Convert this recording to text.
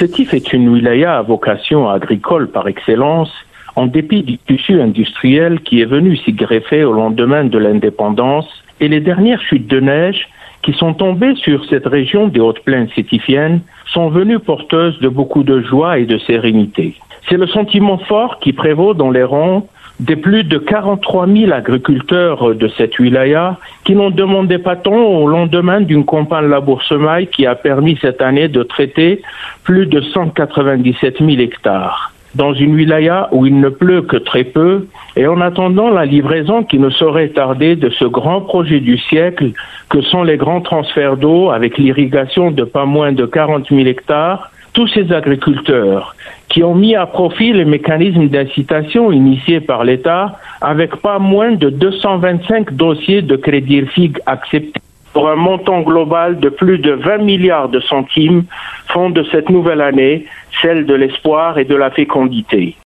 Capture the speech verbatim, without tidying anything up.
Sétif est une wilaya à vocation agricole par excellence, en dépit du tissu industriel qui est venu s'y greffer au lendemain de l'indépendance et les dernières chutes de neige qui sont tombées sur cette région des hautes plaines sétifiennes sont venues porteuses de beaucoup de joie et de sérénité. C'est le sentiment fort qui prévaut dans les rangs des plus de quarante-trois mille agriculteurs de cette wilaya qui n'ont demandé pas tant au lendemain d'une campagne labour-semaille qui a permis cette année de traiter plus de cent quatre-vingt-dix-sept mille hectares. Dans une wilaya où il ne pleut que très peu, et en attendant la livraison qui ne saurait tarder de ce grand projet du siècle que sont les grands transferts d'eau avec l'irrigation de pas moins de quarante mille hectares, tous ces agriculteurs qui ont mis à profit les mécanismes d'incitation initiés par l'État avec pas moins de deux cent vingt-cinq dossiers de crédit R F I G acceptés pour un montant global de plus de vingt milliards de centimes font de cette nouvelle année celle de l'espoir et de la fécondité.